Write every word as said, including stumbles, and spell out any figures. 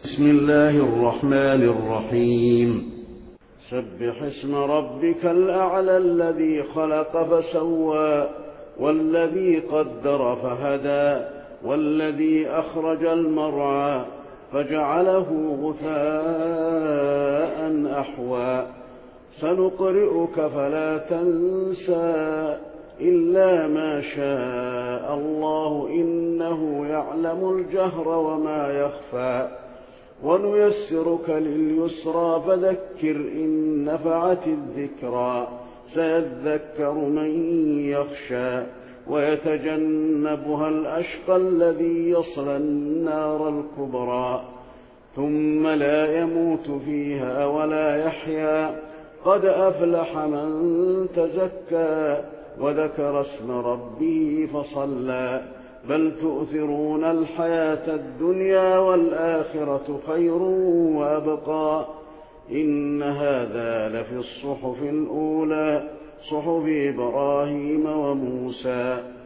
بسم الله الرحمن الرحيم. سبح اسم ربك الأعلى الذي خلق فسوى والذي قدر فهدى والذي أخرج المرعى فجعله غثاء أحوى سنقرئك فلا تنسى إلا ما شاء الله إنه يعلم الجهر وما يخفى ونيسرك لليسرى فذكر إن نفعت الذكرى سيذكر من يخشى ويتجنبها الأشقى الذي يصلى النار الكبرى ثم لا يموت فيها ولا يحيا قد أفلح من تزكى وذكر اسم ربه فصلى بل تؤثرون الحياة الدنيا والآخرة خير وأبقى إن هذا لفي الصحف الأولى صحف إبراهيم وموسى.